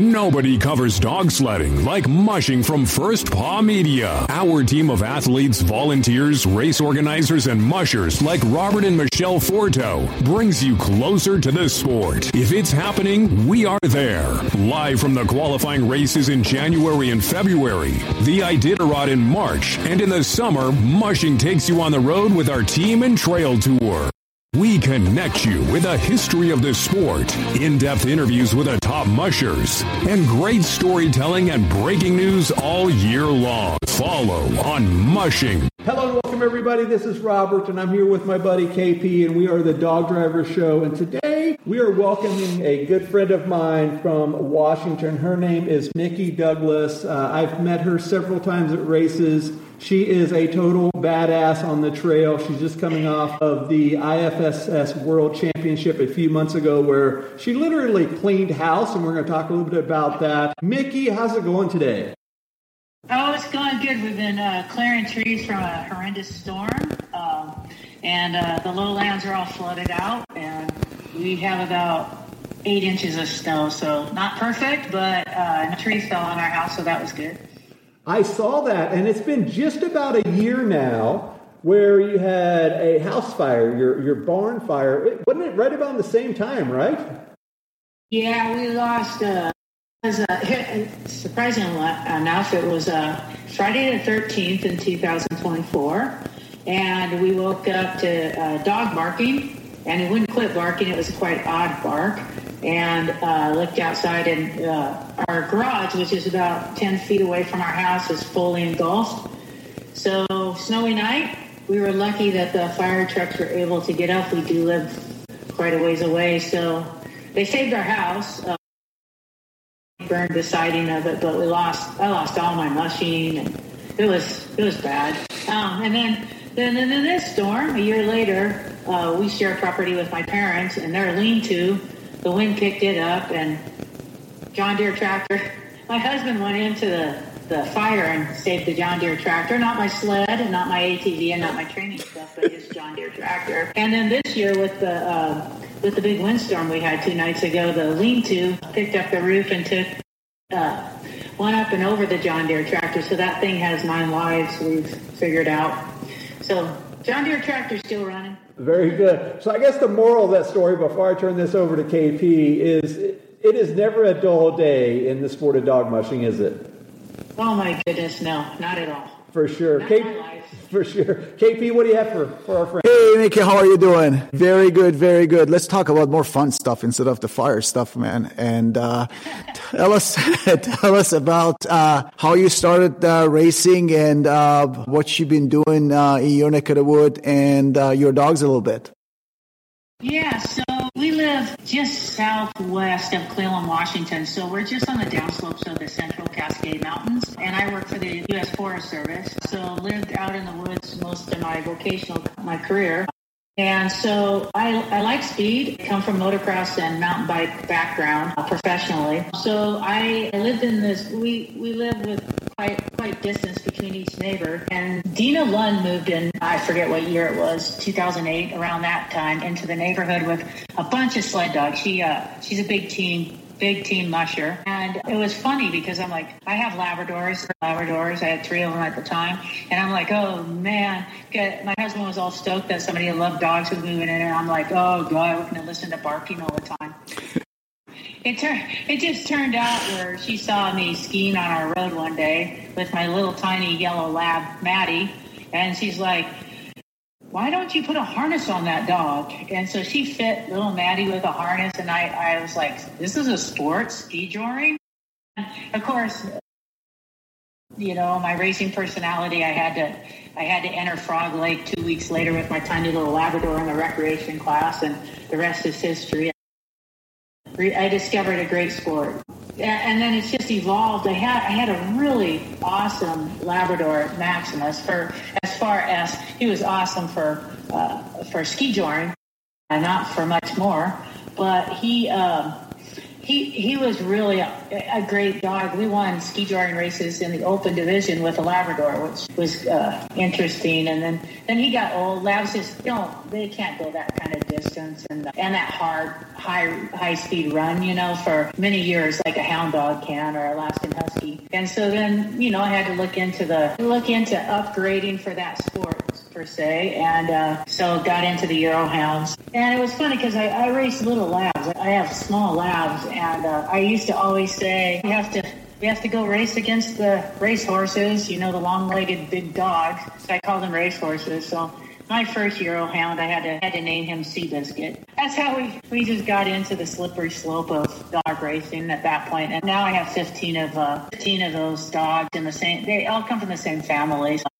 Nobody covers dog sledding like Mushing from First Paw Media. Our team of athletes, volunteers, race organizers, and mushers like Robert and Michelle Forto brings you closer to the sport. If it's happening, we are there. Live from the qualifying races in January and February, the Iditarod in March, and in the summer, Mushing takes you on the road with our team and trail tour. We connect you with a history of the sport, in-depth interviews with the top mushers, and great storytelling and breaking news all year long. Follow on Mushing. Hello and welcome everybody. This is Robert and I'm here with my buddy KP and we are the Dog Driver Show. And today we are welcoming a good friend of mine from Washington. Her name is Mickey Douglas. I've met her several times at races. She is a total badass on the trail. She's just coming off of the IFSS World Championship a few months ago where she literally cleaned house, and we're going to talk a little bit about that. Mickey, how's it going today? Oh, it's going good. We've been clearing trees from a horrendous storm, and the lowlands are all flooded out, and we have about 8 inches of snow, so not perfect, but trees fell on our house, so that was good. I saw that, and it's been just about a year now where you had a house fire, your barn fire. Wasn't it right about the same time, right? Yeah, we lost, surprisingly enough, it was Friday the 13th in 2024, and we woke up to dog barking, and it wouldn't quit barking. It was a quite odd bark. And looked outside, and our garage, which is about 10 feet away from our house, is fully engulfed. So, snowy night, we were lucky that the fire trucks were able to get up. We do live quite a ways away, so they saved our house. Burned the siding of it, but I lost all my mushing, and it was bad. And then this storm, a year later, we share property with my parents, and their lean-to. The wind picked it up, and John Deere tractor. My husband went into the fire and saved the John Deere tractor, not my sled and not my ATV and not my training stuff, but his John Deere tractor. And then this year with the big windstorm we had 2 nights ago, the lean-to picked up the roof and took went up and over the John Deere tractor. So that thing has 9 lives we've figured out. So John Deere tractor's still running. Very good. So I guess the moral of that story, before I turn this over to KP, is it is never a dull day in the sport of dog mushing, is it? Oh my goodness, no, not at all. For sure. For sure. KP, what do you have for our friend? Hey, Mickey, how are you doing? Very good, very good. Let's talk about more fun stuff instead of the fire stuff, man. And tell us about how you started racing and what you've been doing in your neck of the wood and your dogs a little bit. Yeah, so we live just southwest of Cleveland, Washington. So we're just on the downslopes of the Central Cascade Mountains. And I work for the U.S. Forest Service. So lived out in the woods most of my career. And so I like speed, come from motocross and mountain bike background professionally. So I lived in this, we live with quite distance between each neighbor. And Dina Lund moved in, I forget what year it was, 2008, around that time, into the neighborhood with a bunch of sled dogs. She's a big team musher. And it was funny because I'm like, I have Labradors. I had 3 of them at the time. And I'm like, oh man, my husband was all stoked that somebody who loved dogs was moving in. And I'm like, oh God, we're going to listen to barking all the time. It just turned out where she saw me skiing on our road one day with my little tiny yellow lab, Maddie. And she's like, why don't you put a harness on that dog? And so she fit little Maddie with a harness, and I was like, this is a sport, ski joring? Of course, you know, my racing personality, I had to enter Frog Lake 2 weeks later with my tiny little Labrador in the recreation class, and the rest is history. I discovered a great sport. And then it's just evolved. I had a really awesome Labrador, Maximus, for as far as he was awesome for ski joring, not for much more. But he He was really a great dog. We won ski drawing races in the open division with a Labrador, which was interesting. And then he got old. Labs just they can't go that kind of distance and that hard, high speed run, for many years like a hound dog can or Alaskan Husky. And so then, I had to look into upgrading for that sport per se, and so got into the Eurohounds. And it was funny because I race little labs. I have small labs, and I used to always say we have to go race against the race horses, the long-legged big dogs. So I call them race horses. So my first Eurohound, I had to name him Seabiscuit. That's how we just got into the slippery slope of dog racing at that point. And now I have 15 of those dogs in the same. They all come from the same family. So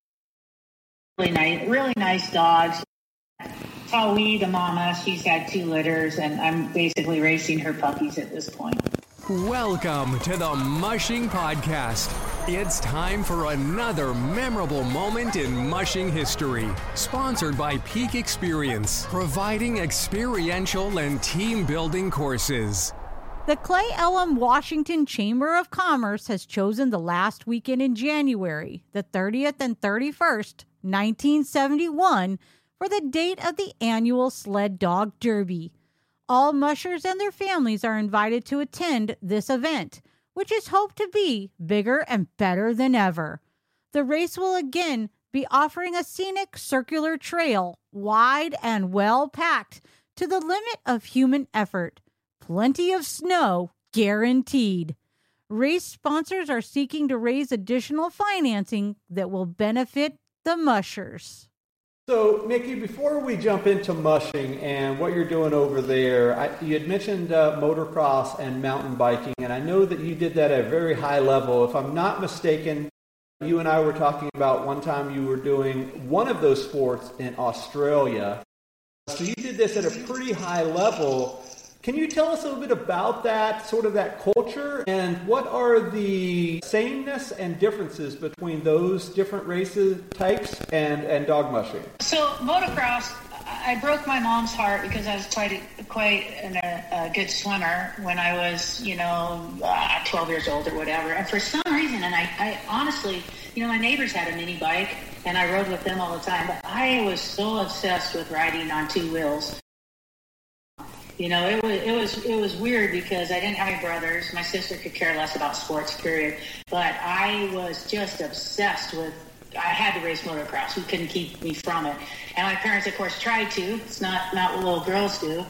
really nice dogs. Tawi, the mama, she's had 2 litters, and I'm basically racing her puppies at this point. Welcome to the Mushing Podcast. It's time for another memorable moment in mushing history. Sponsored by Peak Experience, providing experiential and team-building courses. The Clay Elum Washington Chamber of Commerce has chosen the last weekend in January, the 30th and 31st, 1971, for the date of the annual Sled Dog Derby. All mushers and their families are invited to attend this event, which is hoped to be bigger and better than ever. The race will again be offering a scenic circular trail, wide and well packed to the limit of human effort. Plenty of snow guaranteed. Race sponsors are seeking to raise additional financing that will benefit the mushers. So, Mickey, before we jump into mushing and what you're doing over there, you had mentioned motocross and mountain biking, and I know that you did that at a very high level. If I'm not mistaken, you and I were talking about one time you were doing one of those sports in Australia. So you did this at a pretty high level. Can you tell us a little bit about that, sort of that culture, and what are the sameness and differences between those different races types and dog mushing? So motocross, I broke my mom's heart because I was quite a good swimmer when I was, 12 years old or whatever. And for some reason, and I honestly, my neighbors had a mini bike, and I rode with them all the time, but I was so obsessed with riding on 2 wheels. It was weird because I didn't have any brothers. My sister could care less about sports, period. But I was just obsessed with, I had to race motocross. We couldn't keep me from it. And my parents, of course, tried to. It's not what little girls do.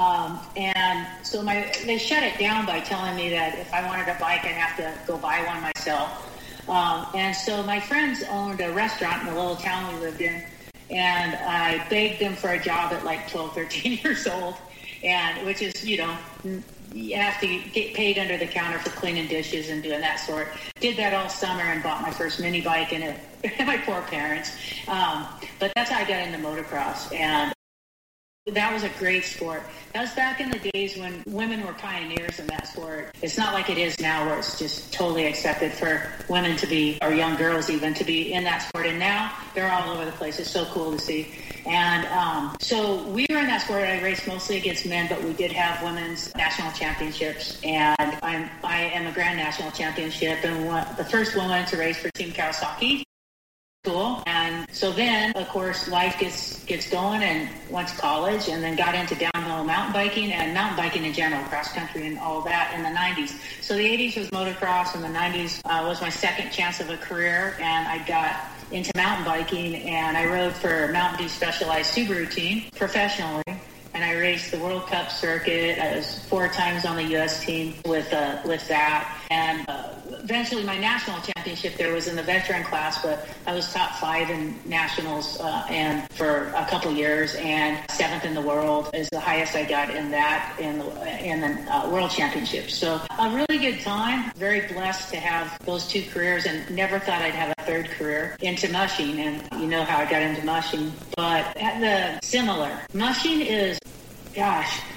And so they shut it down by telling me that if I wanted a bike, I'd have to go buy one myself. And so my friends owned a restaurant in the little town we lived in. And I begged them for a job at like 12, 13 years old. And which is, you have to get paid under the counter for cleaning dishes and doing that sort. Did that all summer and bought my first mini bike and my poor parents. But that's how I got into motocross. And that was a great sport. That was back in the days when women were pioneers in that sport. It's not like it is now where it's just totally accepted for women to be, or young girls even, to be in that sport. And now they're all over the place. It's so cool to see. And so we were in that sport. I raced mostly against men, but we did have women's national championships. And I am a grand national championship and the first woman to race for Team Kawasaki. Cool. And so then, of course, life gets going and went to college and then got into downhill mountain biking and mountain biking in general, cross country and all that in the 90s. So the 80s was motocross and the 90s was my second chance of a career, and I got into mountain biking and I rode for Mountain Dew Specialized Subaru team professionally. And I raced the World Cup circuit. I was 4 times on the U.S. team with that. And eventually my national championship there was in the veteran class, but I was top 5 in nationals and for a couple years, and 7th in the world is the highest I got in that in the world championships. So a really good time. Very blessed to have those 2 careers, and never thought I'd have a 3rd career into mushing. And you know how I got into mushing, but similar. Mushing is, gosh,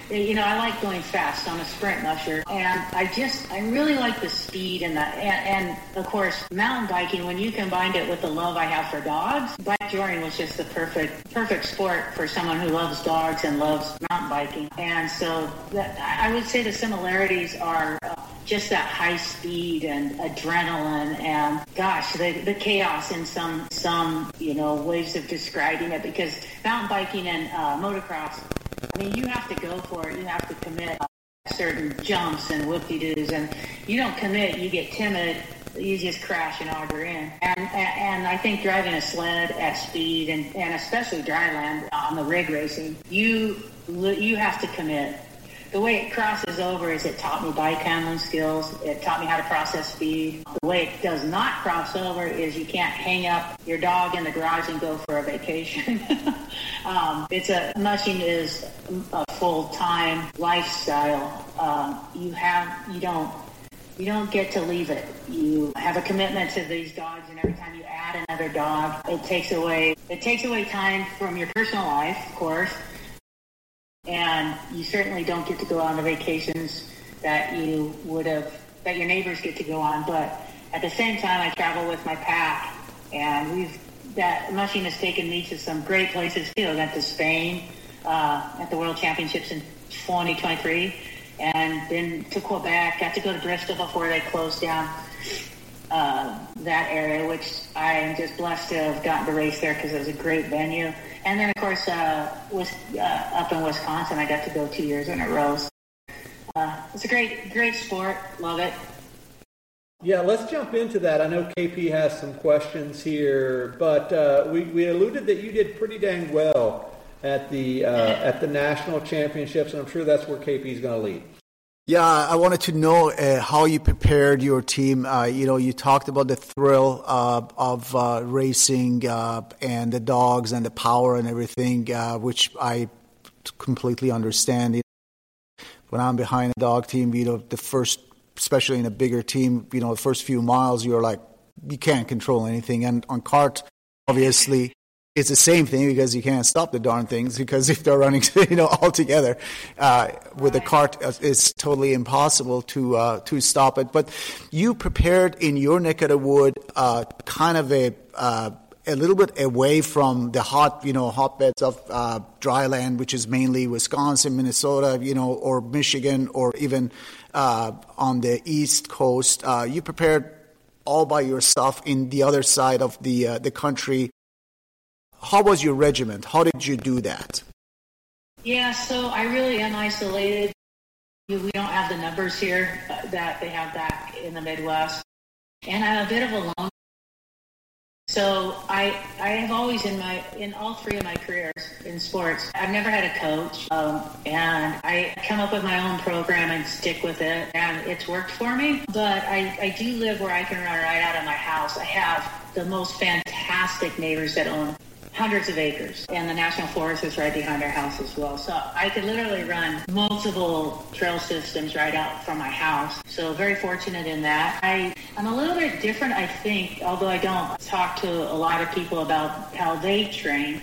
I like going fast on a sprint musher, and I really like the speed and of course, mountain biking, when you combined it with the love I have for dogs, bike touring was just the perfect sport for someone who loves dogs and loves mountain biking. And so I would say the similarities are just that high speed and adrenaline and, gosh, the chaos in some ways of describing it, because mountain biking and motocross, I mean, you have to go for it. You have to commit certain jumps and whoop-de-doos, and you don't commit, you get timid, you just crash and auger in. And I think driving a sled at speed and especially dry land on the rig racing, you have to commit. The way it crosses over is it taught me bike handling skills. It taught me how to process speed. The way it does not cross over is you can't hang up your dog in the garage and go for a vacation. Mushing is a full-time lifestyle. You don't get to leave it. You have a commitment to these dogs, and every time you add another dog, it takes away time from your personal life, of course. And you certainly don't get to go on the vacations that your neighbors get to go on. But at the same time, I travel with my pack, and mushing has taken me to some great places too. I went to Spain at the World Championships in 2023, and been to Quebec. Got to go to Bristol before they closed down that area, which I am just blessed to have gotten to race there because it was a great venue. And then, of course, up in Wisconsin, I got to go 2 years in a row. It's a great sport. Love it. Yeah, let's jump into that. I know KP has some questions here, but we alluded that you did pretty dang well at the national championships, and I'm sure that's where KP is going to lead. Yeah, I wanted to know how you prepared your team. You talked about the thrill of racing and the dogs and the power and everything, which I completely understand. When I'm behind a dog team, the first, especially in a bigger team, the first few miles, you're like, you can't control anything. And on kart, obviously, it's the same thing because you can't stop the darn things, because if they're running, all together with a cart, it's totally impossible to stop it. But you prepared in your neck of the wood, kind of a little bit away from the hotbeds of dry land, which is mainly Wisconsin, Minnesota, or Michigan, or even on the East Coast. You prepared all by yourself in the other side of the country. How was your regiment? How did you do that? Yeah, so I really am isolated. We don't have the numbers here that they have back in the Midwest. And I'm a bit of a lone. So I have always in all three of my careers in sports, I've never had a coach. And I come up with my own program and stick with it. And it's worked for me. But I do live where I can run right out of my house. I have the most fantastic neighbors that own hundreds of acres, and the National Forest is right behind our house as well. So I could literally run multiple trail systems right out from my house. So very fortunate in that. I'm a little bit different, I think, although I don't talk to a lot of people about how they train.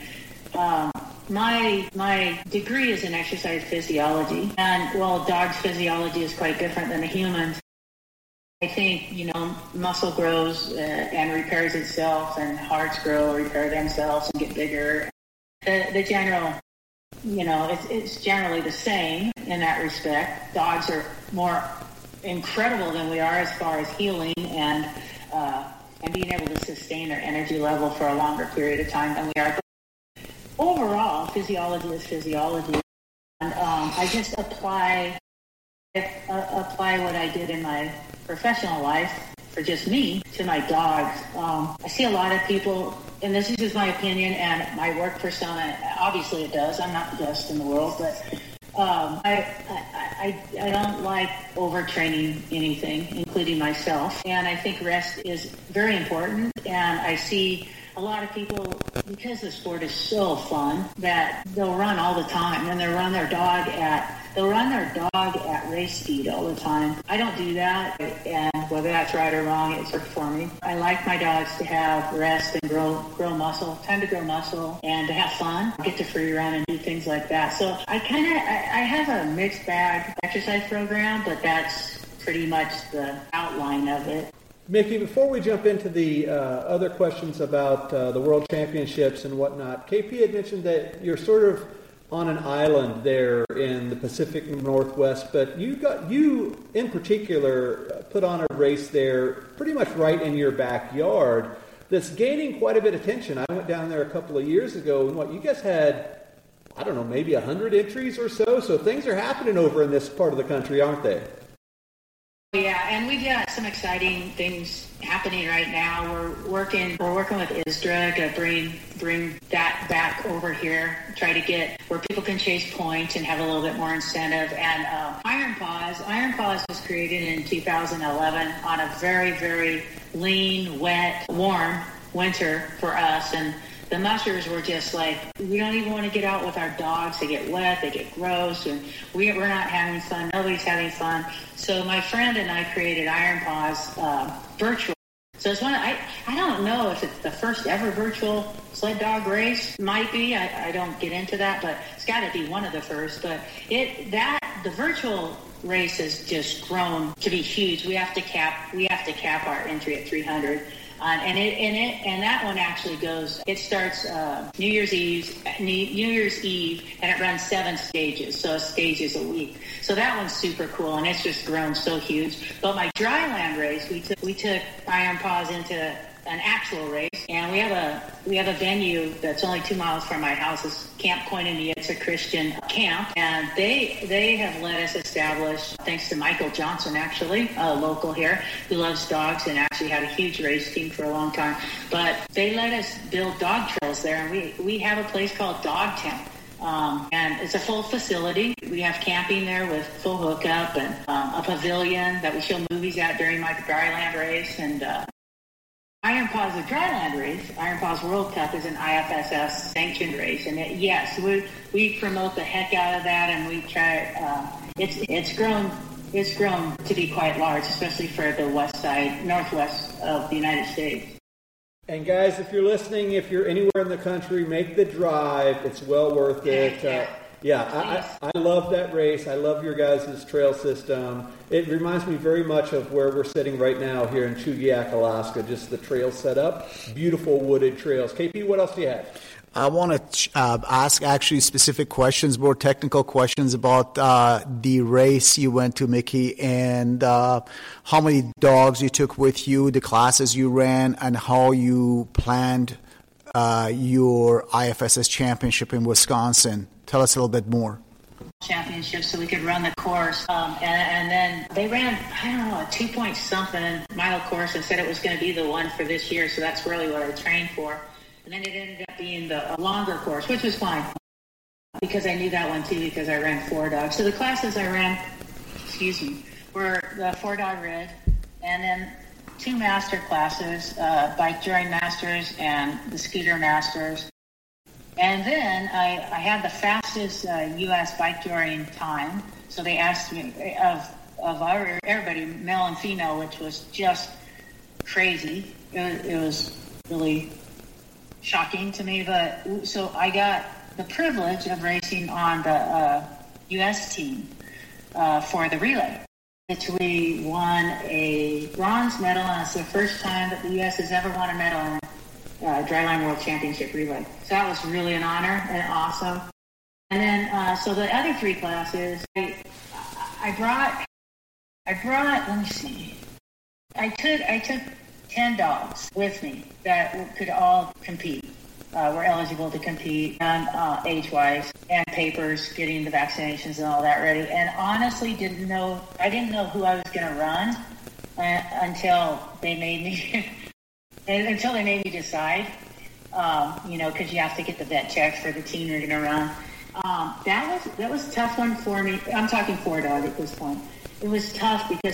My degree is in exercise physiology, and while a dog's physiology is quite different than a human's, I think, muscle grows and repairs itself, and hearts grow, repair themselves, and get bigger. The general, it's generally the same in that respect. Dogs are more incredible than we are as far as healing and being able to sustain their energy level for a longer period of time than we are. But overall, physiology is physiology. And I just apply what I did in my professional life for just me to my dogs. I see a lot of people, and this is just my opinion and my work persona. Obviously it does. I'm not the best in the world, but I don't like overtraining anything, including myself. And I think rest is very important. And I see a lot of people, because the sport is so fun, that they'll run all the time, and they'll run their dog at they'll run their dog at race speed all the time. I don't do that, and whether that's right or wrong, it's worked for me. I like my dogs to have rest and grow muscle, time to grow muscle, and to have fun, get to free run and do things like that. So I have a mixed bag exercise program, but that's pretty much the outline of it. Mickey, before we jump into the other questions about the World Championships and whatnot, KP had mentioned that you're sort of on an island there in the Pacific Northwest, but you in particular put on a race there pretty much right in your backyard that's gaining quite a bit of attention. I went down there a couple of years ago, and you guys had, I don't know, maybe 100 entries or so things are happening over in this part of the country, aren't they? Yeah, and we've got some exciting things happening right now. We're working with ISDRA to bring that back over here, try to get where people can chase points and have a little bit more incentive. And Iron Paws was created in 2011 on a very, very lean, wet, warm winter for us. And the mushers were just like, we don't even want to get out with our dogs. They get wet, they get gross, and we're not having fun. Nobody's having fun. So my friend and I created Iron Paws virtual. So it's one. I don't know if it's the first ever virtual sled dog race. Might be. I don't get into that, but it's got to be one of the first. But the virtual race has just grown to be huge. We have to cap our entry at 300. And that one actually goes. It starts New Year's Eve, and it runs 7 stages. So stages a week. So that one's super cool, and it's just grown so huge. But my dryland race, we took Iron Paws into an actual race, and we have a venue that's only 2 miles from my house. It's Camp Koinonia. It's a Christian camp, and they have let us establish, thanks to Michael Johnson, actually, a local here who loves dogs and actually had a huge race team for a long time. But they let us build dog trails there, and we have a place called Dogtown. And it's a full facility. We have camping there with full hookup and a pavilion that we show movies at during my dryland race. And Iron Paws, the dryland race, Iron Paws World Cup, is an IFSS sanctioned race. And we promote the heck out of that, and we try. It's grown to be quite large, especially for the northwest of the United States. And guys, if you're listening, if you're anywhere in the country, make the drive. It's well worth it. I love that race. I love your guys' trail system. It reminds me very much of where we're sitting right now here in Chugiak, Alaska. Just the trail set up, beautiful wooded trails. KP, what else do you have? I want to ask actually specific questions, more technical questions about the race you went to, Mickey, and how many dogs you took with you, the classes you ran, and how you planned your IFSS championship in Wisconsin. Tell us a little bit more. Championship, so we could run the course. And then they ran, I don't know, a 2-point-something mile course and said it was going to be the one for this year, so that's really what I trained for. And then it ended up being the longer course, which was fine because I knew that one too because I ran 4 dogs. So the classes I ran, were the 4-dog red, and then 2 master classes, bike joring masters and the scooter masters. And then I had the fastest U.S. bike joring time. So they asked me of everybody, male and female, which was just crazy. It was really shocking to me, but so I got the privilege of racing on the U.S. team for the relay, which we won a bronze medal, and it's the first time that the U.S. has ever won a medal in Dryland World Championship relay. So that was really an honor and awesome. And then so the other 3 classes, I brought. Let me see. I took 10 dogs with me that could all compete, were eligible to compete, and age-wise, and papers, getting the vaccinations and all that ready. And honestly, I didn't know who I was going to run until they made me decide. Because you have to get the vet checks for the team you're going to run. That was a tough one for me. I'm talking 4-dog at this point. It was tough because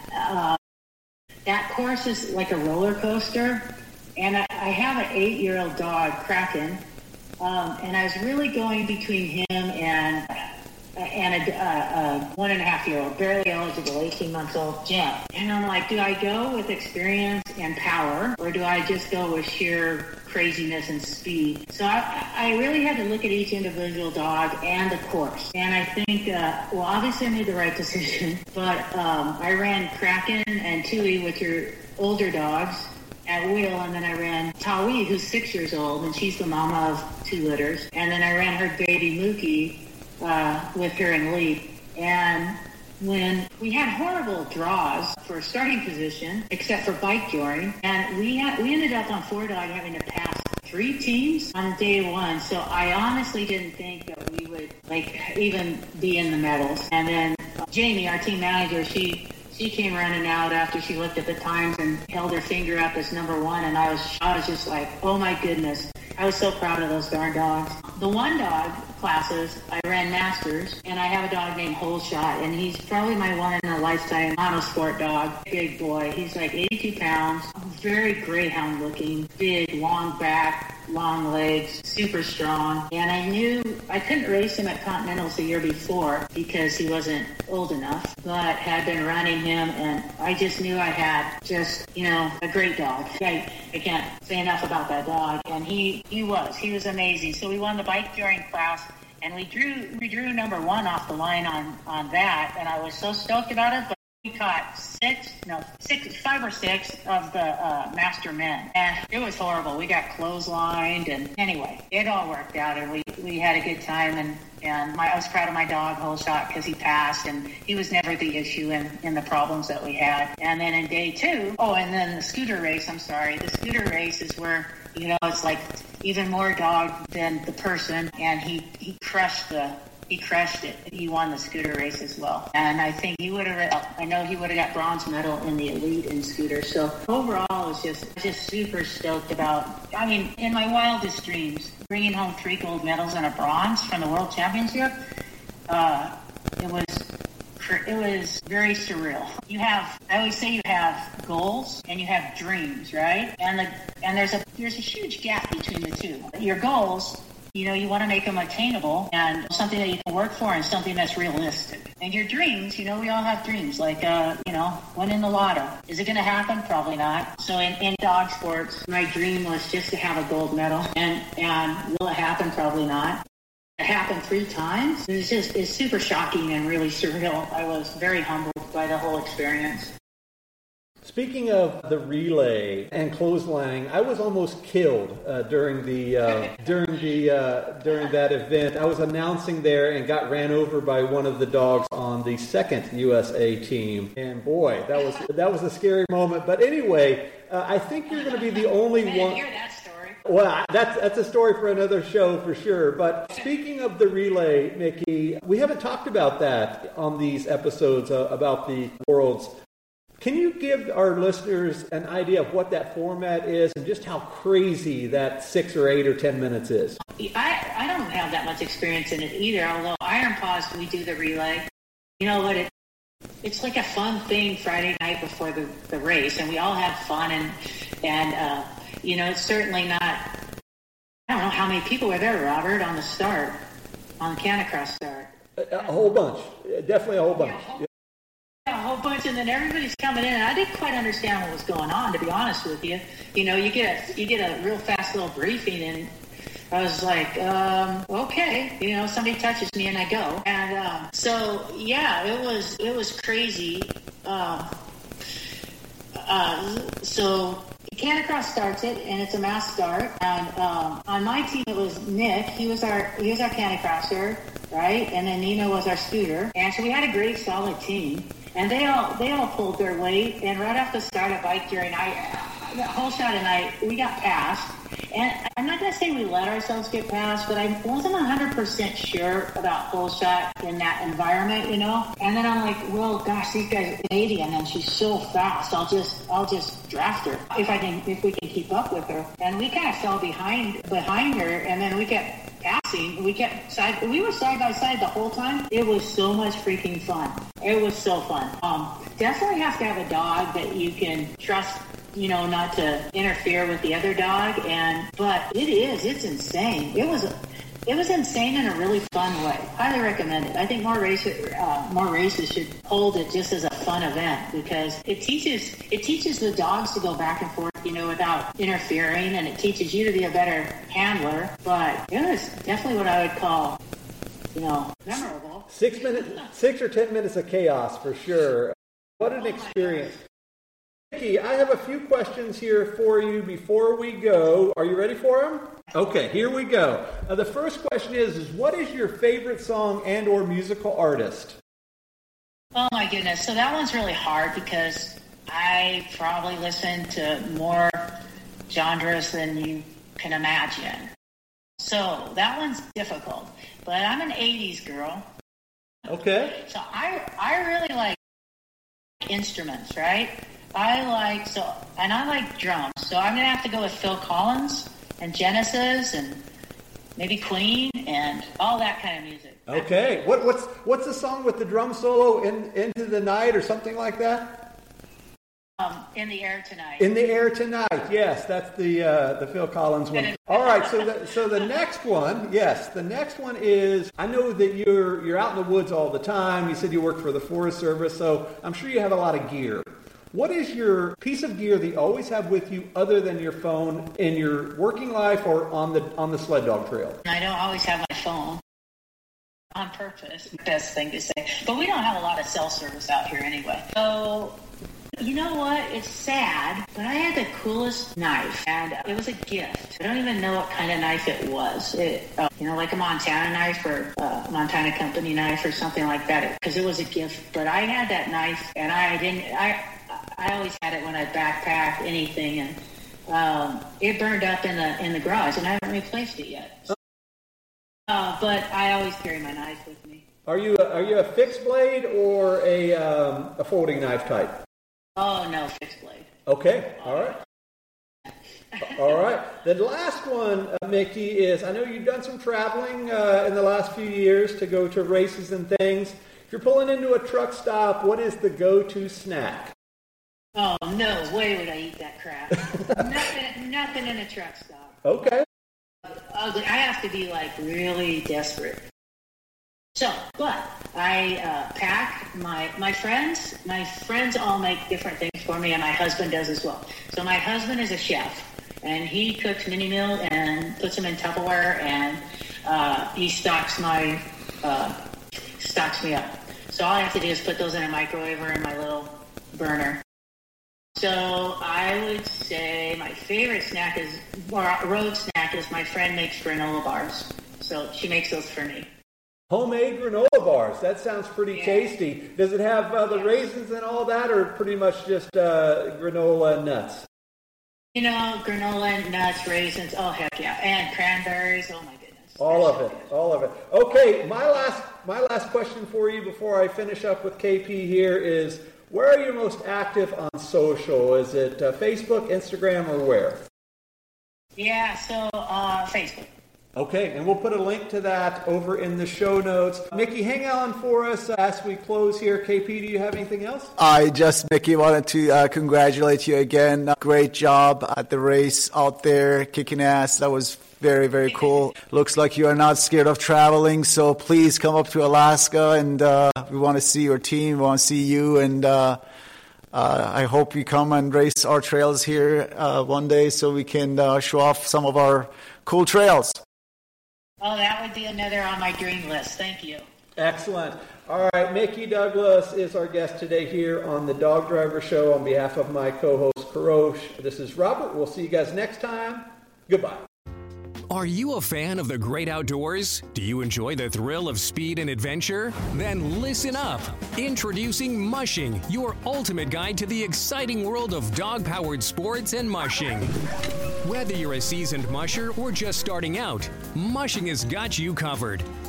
that course is like a roller coaster, and I have an 8-year-old dog, Kraken, and I was really going between him and and a 1.5-year-old, barely eligible, 18 months old, Jim. And I'm like, do I go with experience and power, or do I just go with sheer craziness and speed? So I really had to look at each individual dog and the course. And I think, obviously I made the right decision, but I ran Kraken and Tui, which are older dogs, at wheel, and then I ran Tawi, who's 6 years old, and she's the mama of 2 litters. And then I ran her baby Mookie with her in lead. And when we had horrible draws for starting position, except for bike joring, and we ended up on 4-dog having to pass 3 teams on day 1. So I honestly didn't think that we would even be in the medals. And then Jamie, our team manager, she came running out after she looked at the times and held her finger up as number 1, and I was just like, oh my goodness. I was so proud of those darn dogs. The 1-dog classes, I ran Masters, and I have a dog named Holeshot, and he's probably my one-in-a-lifetime monosport dog. Big boy. He's like 82 pounds, very greyhound looking, big, long back, long legs, super strong. And I knew I couldn't race him at Continentals the year before because he wasn't old enough, but had been running him, and I just knew I had just, a great dog. I can't say enough about that dog. And he was amazing. So we won the bike joring class, and we drew number 1 off the line on that, and I was so stoked about it. But we caught 5 or 6 of the master men, and it was horrible. We got clotheslined, and anyway, it all worked out, and we had a good time, and I was proud of my dog, Holeshot, because he passed, and he was never the issue in the problems that we had. And then in day 2, and then the scooter race, the scooter race is where, it's like even more dog than the person, and he crushed it. He won the scooter race as well. And I think he would have got bronze medal in the elite in scooter. So overall, I was just super stoked about, in my wildest dreams, bringing home 3 gold medals and a bronze from the World Championship. It was very surreal. I always say you have goals and you have dreams, right? And there's a huge gap between the two. Your goals, you want to make them attainable and something that you can work for and something that's realistic. And your dreams, we all have dreams, like, winning the lotto. Is it going to happen? Probably not. So in dog sports, my dream was just to have a gold medal. And will it happen? Probably not. It happened 3 times. It's super shocking and really surreal. I was very humbled by the whole experience. Speaking of the relay and clotheslining, I was almost killed during that event. I was announcing there and got ran over by one of the dogs on the 2nd USA team, and boy, that was a scary moment. But anyway, I think you're going to be the only one. I didn't hear that story. Well, that's a story for another show for sure. But speaking of the relay, Mickey, we haven't talked about that on these episodes about the Worlds. Can you give our listeners an idea of what that format is and just how crazy that 6 or 8 or 10 minutes is? I don't have that much experience in it either, although Iron Paws, we do the relay. You know what? It's like a fun thing Friday night before the race, and we all have fun, and it's certainly not, I don't know how many people were there, Robert, on the Canicross start. A whole bunch. Definitely a whole bunch. A whole bunch, and then everybody's coming in, and I didn't quite understand what was going on, to be honest with you. You get a real fast little briefing, and I was like, okay, somebody touches me and I go. And it was crazy. So Canicross starts it, and it's a mass start. And on my team, it was Nick. He was our Canicrosser, right? And then Nina was our scooter. And so we had a great, solid team. And they all pulled their weight. And right after the start of bike joring, Holeshot and we got passed. And I'm not going to say we let ourselves get passed, but I wasn't 100% sure about Holeshot in that environment, And then I'm like, well, gosh, these guys are Canadian, and she's so fast. I'll just draft her if we can keep up with her. And we kind of fell behind her, and then we kept passing. We were side by side the whole time. It was so much freaking fun. It was so fun. Definitely have to have a dog that you can trust, not to interfere with the other dog. But it's insane. It was insane in a really fun way. Highly recommend it. I think more races should hold it just as a fun event because it teaches the dogs to go back and forth, without interfering, and it teaches you to be a better handler. But it was definitely what I would call, memorable. 6 or 10 minutes of chaos for sure. What an experience. Mickey, I have a few questions here for you before we go. Are you ready for them? Okay, here we go. The first question is what is your favorite song and or musical artist? Oh my goodness. So that one's really hard because I probably listen to more genres than you can imagine. So that one's difficult. But I'm an 80s girl. Okay. So I really like instruments, right? I like drums. So I'm going to have to go with Phil Collins and Genesis and maybe Queen and all that kind of music. Okay. What's the song with the drum solo Into the Night or something like that? In the Air Tonight. In the Air Tonight. Yes, that's the Phil Collins one. All right, so the next one, the next one is, I know that you're out in the woods all the time. You said you work for the Forest Service, so I'm sure you have a lot of gear. What is your piece of gear that you always have with you other than your phone in your working life or on the sled dog trail? I don't always have my phone. On purpose, best thing to say. But we don't have a lot of cell service out here anyway. So, you know what? It's sad, but I had the coolest knife, and it was a gift. I don't even know what kind of knife it was. Like a Montana knife or a Montana Company knife or something like that, because it was a gift. But I had that knife, and I always had it when I backpacked anything, and it burned up in the garage, and I haven't replaced it yet. But I always carry my knife with me. Are you a fixed blade or a folding knife type? Oh no, fixed blade. Okay, all right. All right. The last one, Mickey, is I know you've done some traveling in the last few years to go to races and things. If you're pulling into a truck stop, what is the go-to snack? Oh, no way would I eat that crap. nothing in a truck stop. Okay. I have to be really desperate. So, but I pack my friends. My friends all make different things for me, and my husband does as well. So my husband is a chef, and he cooks mini meals and puts them in Tupperware, and he stocks me up. So all I have to do is put those in a microwave or in my little burner. So I would say my favorite snack road snack is my friend makes granola bars. So she makes those for me. Homemade granola bars. That sounds pretty tasty. Does it have the raisins and all that, or pretty much just granola and nuts? Granola, nuts, raisins. Oh, heck yeah. And cranberries. Oh, my goodness. All of it. Okay, my last question for you before I finish up with KP here is, where are you most active on social? Is it Facebook, Instagram, or where? Yeah, so Facebook. Okay, and we'll put a link to that over in the show notes. Mickey, hang on for us as we close here. KP, do you have anything else? Mickey, wanted to congratulate you again. Great job at the race out there, kicking ass. That was very, very cool. Looks like you are not scared of traveling, so please come up to Alaska, and we want to see your team. We want to see you, and I hope you come and race our trails here one day so we can show off some of our cool trails. Oh, that would be another on my dream list. Thank you. Excellent. All right, Mickey Douglas is our guest today here on the Dog Driver Show. On behalf of my co-host, Karosh, this is Robert. We'll see you guys next time. Goodbye. Are you a fan of the great outdoors? Do you enjoy the thrill of speed and adventure? Then listen up. Introducing Mushing, your ultimate guide to the exciting world of dog-powered sports and mushing. Whether you're a seasoned musher or just starting out, Mushing has got you covered.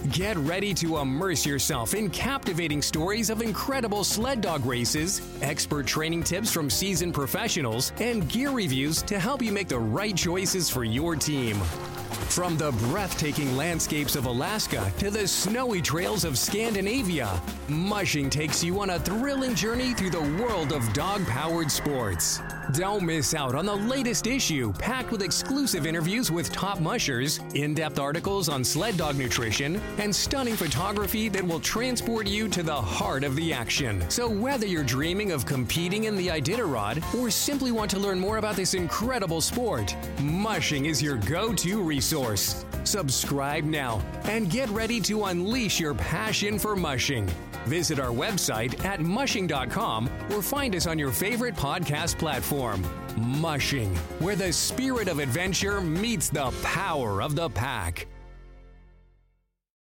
Get ready to immerse yourself in captivating stories of incredible sled dog races, expert training tips from seasoned professionals, and gear reviews to help you make the right choices for your team. From the breathtaking landscapes of Alaska to the snowy trails of Scandinavia, Mushing takes you on a thrilling journey through the world of dog-powered sports. Don't miss out on the latest issue, packed with exclusive interviews with top mushers, in-depth articles on sled dog nutrition, and stunning photography that will transport you to the heart of the action. So whether you're dreaming of competing in the Iditarod or simply want to learn more about this incredible sport, Mushing is your go-to resource. Subscribe now and get ready to unleash your passion for mushing. Visit our website at mushing.com or find us on your favorite podcast platform. Mushing, where the spirit of adventure meets the power of the pack.